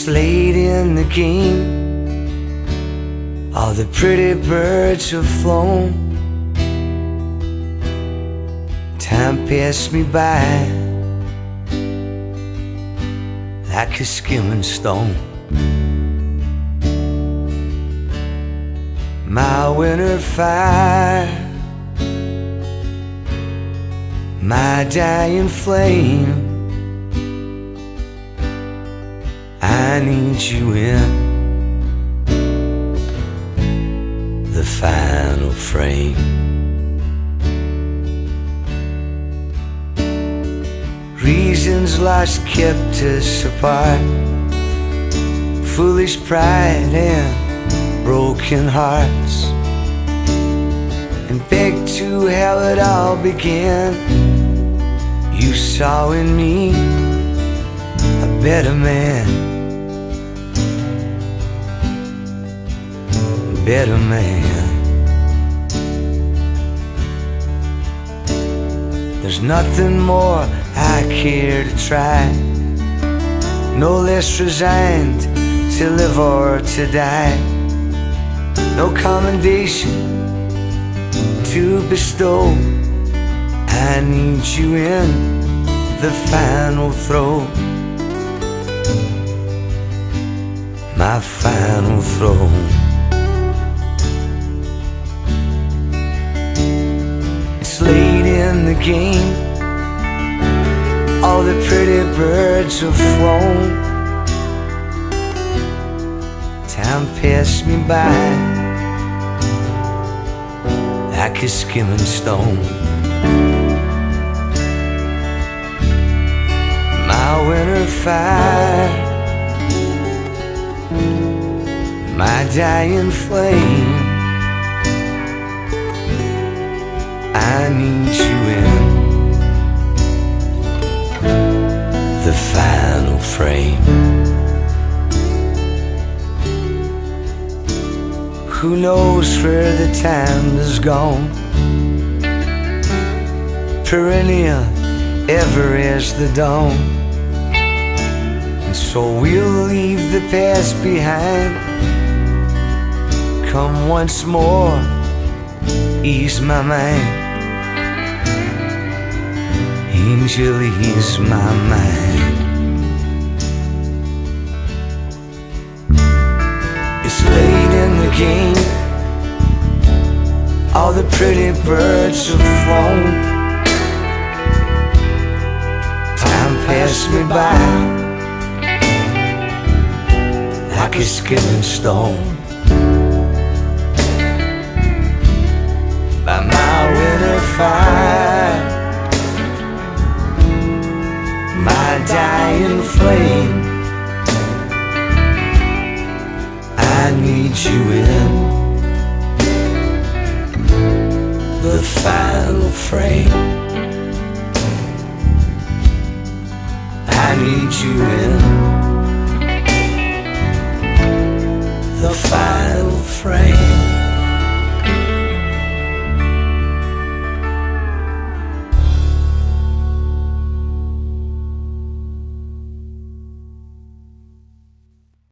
It's late in the game, all the pretty birds have flown. Time passed me by like a skimming stone. My winter fire, my dying flame, I need you in the final frame. Reasons lost kept us apart, foolish pride and broken hearts, and begged to how it all began. You saw in me a better man, a better man. There's nothing more I care to try, no less resigned to live or to die. No commendation to bestow, I need you in the final throw, my final throw. It's late in the game, all the pretty birds have flown. Time passed me by like a skimming stone. My winter fire, my dying flame, I need you in the final frame. Who knows where the time has gone? Perennial, ever as the dawn. And so we'll leave the past behind. Come once more, ease my mind. Angel, ease my mind. It's late in the game, all the pretty birds have flown. Time passed me by like a skimming stone. By my winter fire, my dying flame, I need you in the final frame. I need you in the final frame.